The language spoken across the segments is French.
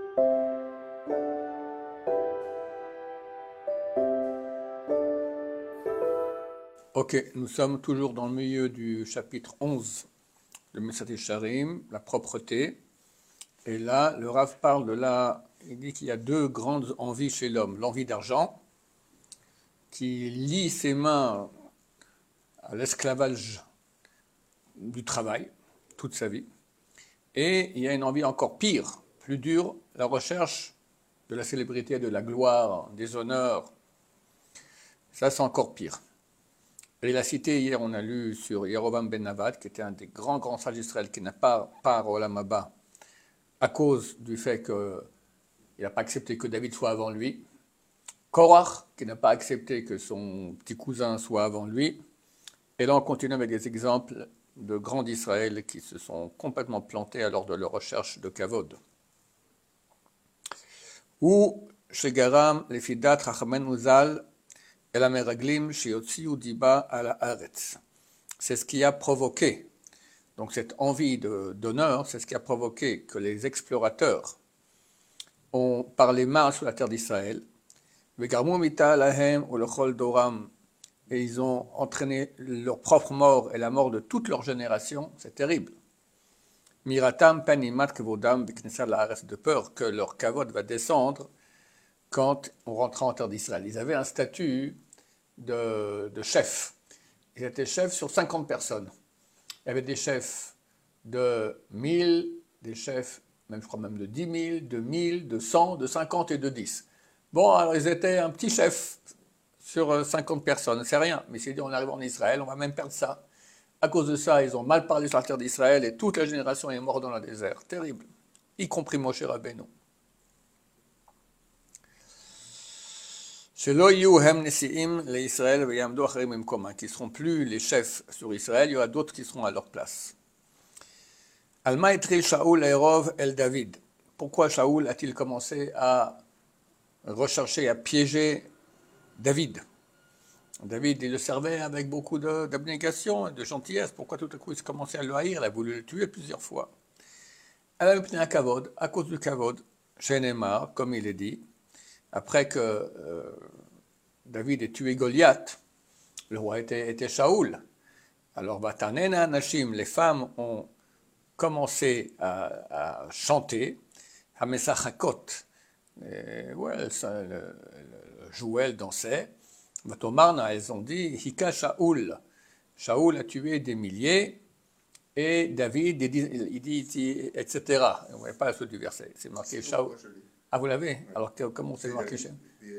Ok, nous sommes toujours dans le milieu du chapitre 11 de Messat Yesharim, la propreté. Et là, le Rav parle il dit qu'il y a deux grandes envies chez l'homme. L'envie d'argent, qui lie ses mains à l'esclavage du travail, toute sa vie. Et il y a une envie encore pire, plus dure, la recherche de la célébrité, de la gloire, des honneurs. Ça, c'est encore pire. Et il a cité hier, on a lu sur Yerovam ben Navad, qui était un des grands sages d'Israël, qui n'a pas part au Olam Haba à cause du fait qu'il n'a pas accepté que David soit avant lui. Korach, qui n'a pas accepté que son petit cousin soit avant lui. Et là, on continue avec des exemples de grands d'Israël qui se sont complètement plantés lors de leur recherche de Kavod. Ou chez Garam, les Fidat Rachamen Uzal, et la Meraglim, Shiotzi ou Diba à la Haaretz. C'est ce qui a provoqué, donc cette envie d'honneur, c'est ce qui a provoqué que les explorateurs ont parlé mal sur la terre d'Israël. Vegarmu mita lahem ou lechol doram, et ils ont entraîné leur propre mort et la mort de toute leur génération, c'est terrible. Miratam panimat kevodam biknesa la Haaretz, de peur que leur kavod va descendre quand on rentrera en terre d'Israël. Ils avaient un statut de chef. Ils étaient chefs sur 50 personnes. Il y avait des chefs de 1000, des chefs, même je crois même de 10 000, de 1000, de 100, de 50 et de 10. Bon, alors ils étaient un petit chef sur 50 personnes, c'est rien. Mais c'est dit, on arrive en Israël, on va même perdre ça. À cause de ça, ils ont mal parlé sur la terre d'Israël et toute la génération est morte dans le désert. Terrible. Y compris Moshe Rabbeinu. Qui ne seront plus les chefs sur Israël, il y aura d'autres qui seront à leur place. Alma etril Shaoul Erov el David. Pourquoi Shaoul a-t-il commencé à rechercher, à piéger David? David, il le servait avec beaucoup d'abnégation et de gentillesse. Pourquoi tout à coup il a commencé à le haïr? Il a voulu le tuer plusieurs fois. Elle a obtenu un kavod, à cause du kavod, chez Neymar, comme il est dit. Après que David ait tué Goliath, le roi était Shaoul. Alors, Vatanena Nashim, les femmes ont commencé à chanter, Hamesachakot, elles jouaient, elles dansaient. Vatomarna, elles ont dit, Hika Shaoul. Shaoul a tué des milliers, et David, il dit, etc. On ne voit pas la suite du verset, c'est marqué Shaoul. Ah, vous l'avez? Alors, comment c'est marqué chez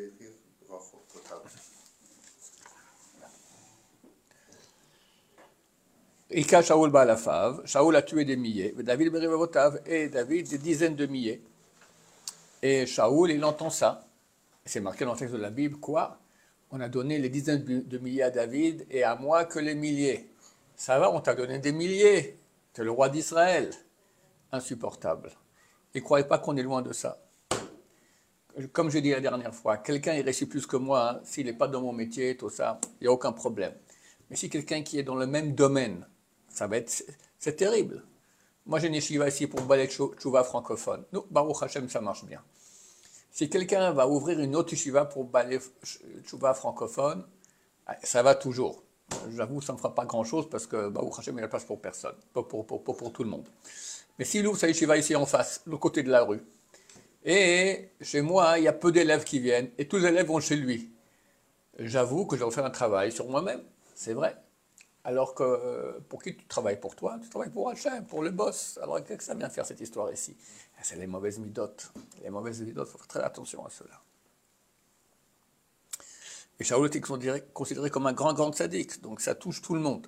Ika Shaoul Balafav, Shaoul a tué des milliers, David Berivavotav, et David des dizaines de milliers. Et Shaoul, il entend ça. C'est marqué dans le texte de la Bible, quoi? On a donné les dizaines de milliers à David et à moi que les milliers. Ça va, on t'a donné des milliers. Tu es le roi d'Israël. Insupportable. Et ne croyez pas qu'on est loin de ça. Comme j'ai dit la dernière fois, quelqu'un il réussit plus que moi, hein, s'il n'est pas dans mon métier, tout ça, il n'y a aucun problème. Mais si quelqu'un qui est dans le même domaine, c'est terrible. Moi j'ai une yeshiva ici pour Balei Tchouva francophone. Nous, Baruch Hashem, ça marche bien. Si quelqu'un va ouvrir une autre yeshiva pour Balei Tchouva francophone, ça va toujours. J'avoue, ça ne fera pas grand-chose parce que Baruch Hashem, il y a la place pour personne, pour tout le monde. Mais s'il ouvre sa yeshiva ici en face, l'autre côté de la rue, et chez moi, il y a peu d'élèves qui viennent, et tous les élèves vont chez lui, j'avoue que je dois faire un travail sur moi-même, c'est vrai. Alors que pour qui tu travailles? Pour toi, tu travailles pour Hachem, pour le boss. Alors qu'est-ce que ça vient faire cette histoire ici? C'est les mauvaises midotes. Les mauvaises midotes, il faut faire très attention à cela. Et Shaoul était considéré comme un grand tzaddik, donc ça touche tout le monde.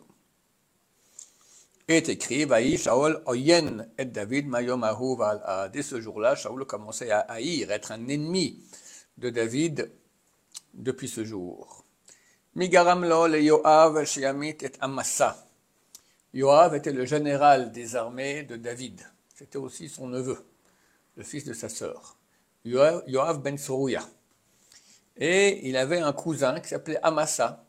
Et est écrit, Vaï Shaoul oyen et David mayom ahuv al. Dès ce jour-là, Shaoul commençait à haïr, être un ennemi de David depuis ce jour. Migaram lo le Yoav shiamit et Amasa. Yoav était le général des armées de David. C'était aussi son neveu, le fils de sa sœur. Yoav ben Sorouya. Et il avait un cousin qui s'appelait Amasa.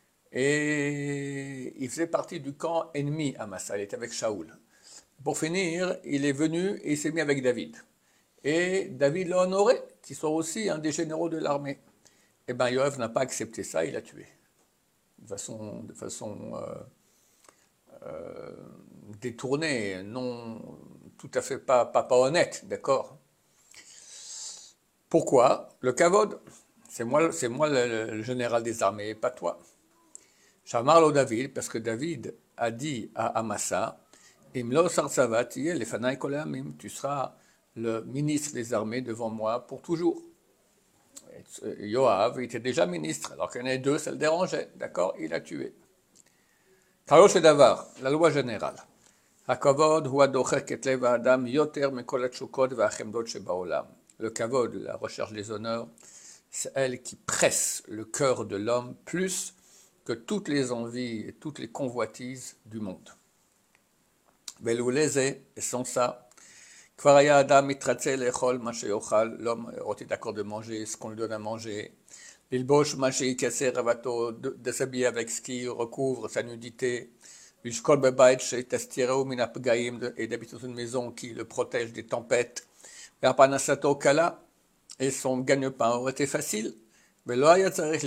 Et il faisait partie du camp ennemi Amasa. Il était avec Shaoul. Pour finir, il est venu et il s'est mis avec David. et David l'a honoré, qui soit aussi un des généraux de l'armée. Eh bien, Yoav n'a pas accepté ça, il l'a tué. De façon détournée, non tout à fait pas honnête, d'accord. Pourquoi? Le kavod, c'est moi le général des armées, pas toi. Shamarlo David, parce que David a dit à Amasa, Imlo Sarsavat, tu seras le ministre des armées devant moi pour toujours. Yoav était déjà ministre, alors qu'il y en avait deux, ça le dérangeait, d'accord? Il a tué. Karosh et Davar, la loi générale. Hakavod huwa dochek et lev adam yoter mikol hatshukot ve'achemdot shebaolam. Le kavod, la recherche des honneurs, c'est elle qui presse le cœur de l'homme plus que toutes les envies et toutes les convoitises du monde. Velouleze, et sans ça, Kvaraya Adam mitratze lechol masheyochal, l'homme était d'accord de manger ce qu'on lui donne à manger. L'ilbosh mashei kasser ravato, de s'habiller avec ce qui recouvre sa nudité. L'ishkol bebait shetastireu minapgaim, et d'habiter dans une maison qui le protège des tempêtes. Verpanasato kala, et son gagne-pain aurait été facile. Mais là,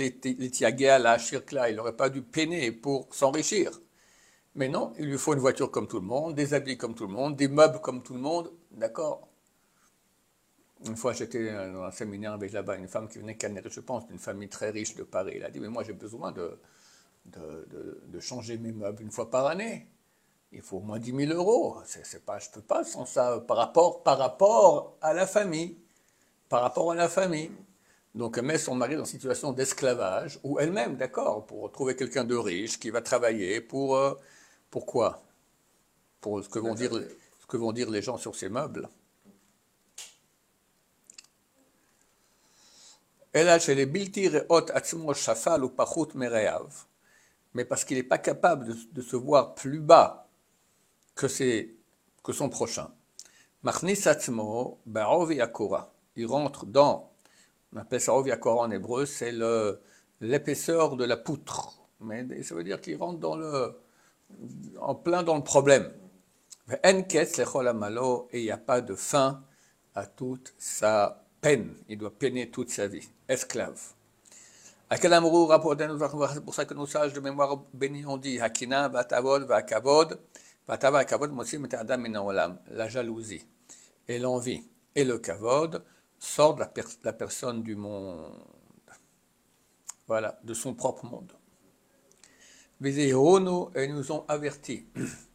il n'aurait pas dû peiner pour s'enrichir. Mais non, il lui faut une voiture comme tout le monde, des habits comme tout le monde, des meubles comme tout le monde, d'accord. Une fois, j'étais dans un séminaire avec là-bas une femme qui venait canner, je pense, d'une famille très riche de Paris. Elle a dit, mais moi j'ai besoin de changer mes meubles une fois par année. Il faut au moins 10 000 euros. C'est pas, je ne peux pas sans ça par rapport à la famille. Par rapport à la famille. Donc elle met son mari dans une situation d'esclavage, ou elle-même, d'accord, pour trouver quelqu'un de riche qui va travailler pour quoi? Pour ce que vont dire les gens sur ces meubles. Elle chez les bilti reot atzmo shafal ou pachut mereav. Mais parce qu'il n'est pas capable de se voir plus bas que son prochain. Machnis atzmo ba'ov yakura. Il rentre dans, on appelle ça ov yakura en hébreu, c'est l'épaisseur de la poutre. Mais ça veut dire qu'il rentre en plein dans le problème. Et il n'y a pas de fin à toute sa peine. Il doit peiner toute sa vie. Esclave. C'est pour ça que nos sages de mémoire bénis ont dit Hakina, Vatavod, Vakavod, Vatava, Vakavod, Mosim, Adam, Minaolam. La jalousie et l'envie et le kavod sortent de la personne du monde. Voilà, de son propre monde. Et ils nous ont avertis.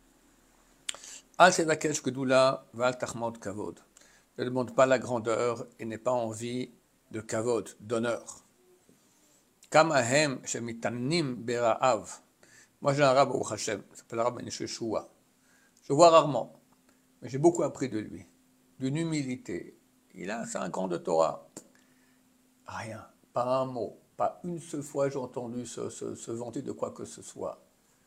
Al Sevakesh Gedoula, Val Tachmod Kavod. Ne demande pas la grandeur et n'aie pas envie de kavod, d'honneur. Kamahem Shemitanim Beraav. Moi j'ai un rabbin au Hashem, il s'appelle Rabbi Nesheshua. Je vois rarement, mais j'ai beaucoup appris de lui. D'une humilité. C'est un grand de Torah. Rien, pas un mot, pas une seule fois j'ai entendu se vanter de quoi que ce soit.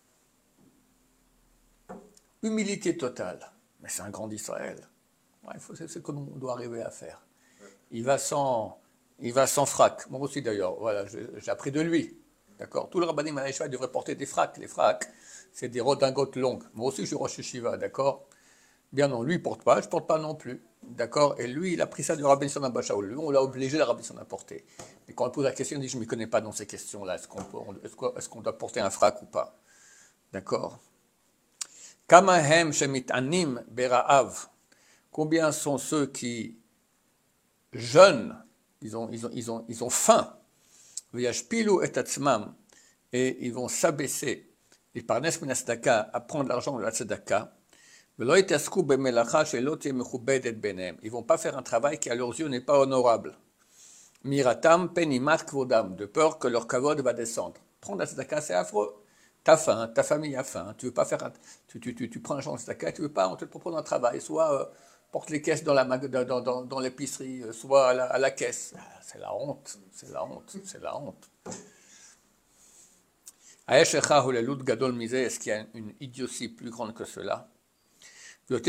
Humilité totale. Mais c'est un grand d'Israël. Ouais, c'est ce que l'on doit arriver à faire. Il va sans frac. Moi aussi d'ailleurs, voilà, j'ai appris de lui. D'accord. Tout le rabbanim à l'échelle devrait porter des fracs. Les fracs, c'est des redingotes longues. Moi aussi je suis Rosh Yeshiva, d'accord. Bien non, lui il porte pas, je porte pas non plus. D'accord. Et lui, il a pris ça du Rabbi Nissan Abba-Shaul. Lui, on l'a obligé le Rabbi Nissan à porter. Et quand on pose la question, il dit je ne m'y connais pas dans ces questions-là. Est-ce qu'on doit porter un frac ou pas? D'accord. Kamahem shemitanim beraav. Combien sont ceux qui jeûnent, ils ont faim, v'yashpilu et atzmam, et ils vont s'abaisser, et par nesminastaka, à prendre l'argent de la tzedaka, v'lo yitasku bemelacha shelo tye mechubedet benem. Ils vont pas faire un travail qui à leurs yeux n'est pas honorable. Miratam penimat kvodam, de peur que leur kavod va descendre. Prendre la tzedaka, c'est affreux. T'as faim, ta famille a faim, tu veux pas faire tu prends l'argent de tzedaka, tu veux pas, on te propose un travail, soit porte les caisses dans l'épicerie, soit à la caisse. C'est la honte, c'est la honte, c'est la honte. Est-ce qu'il y a une idiotie plus grande que cela? Ils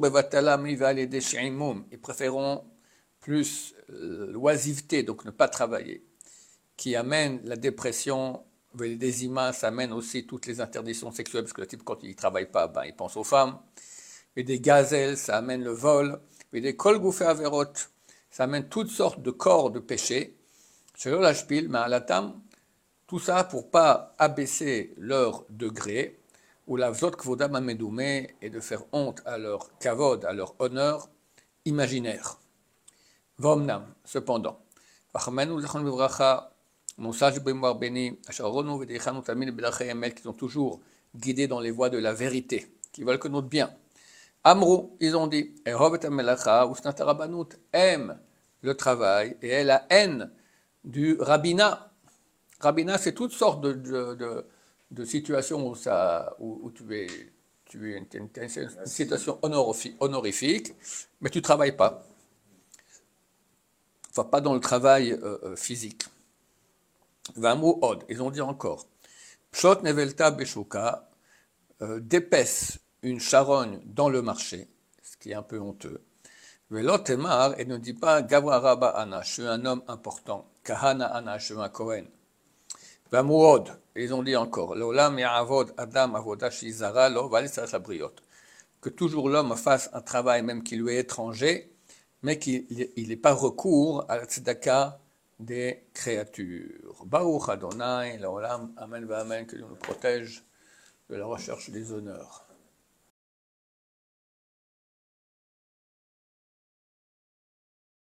préféreront plus l'oisiveté, donc ne pas travailler, qui amène la dépression. Des images, ça amène aussi toutes les interdictions sexuelles, parce que le type, quand il ne travaille pas, il pense aux femmes. Et des gazelles, ça amène le vol. Et des kol goufé averot, ça amène toutes sortes de corps de péché. Selon la shpil, mais à la tam, tout ça pour pas abaisser leur degré, ou la vzot kvodam amedoumé, et de faire honte à leur kavod, à leur honneur imaginaire. Vomnam, cependant, Vachmanu zachon bevracha, mon sage Bemar Beni, Asharonu vedechanu tamid bedachei emet, qui sont toujours guidés dans les voies de la vérité, qui veulent que notre bien. Amrou, ils ont dit, Erov et amelacha, usnat rabbanut, aime le travail et est la haine du rabbinat. Rabbinat, c'est toutes sortes de situations où tu es une situation honorifique, mais tu ne travailles pas. Enfin, pas dans le travail physique. Vamrou od, ils ont dit encore, Pshot nevelta beshuka, d'épaisse une charogne dans le marché, ce qui est un peu honteux. Velot emar, et ne dit pas Gavra Rabba Ana, je suis un homme important, Kahana Ana, je suis un Kohen. Vamrud, ils ont dit encore, L'olam ya'avod Adam avoda shizara lo valisat labriot, que toujours l'homme fasse un travail même qui lui est étranger, mais qu'il n'ait pas recours à la tzedaka des créatures. Baruch Adonai, l'olam, amen, amen, que Dieu nous protège de la recherche des honneurs.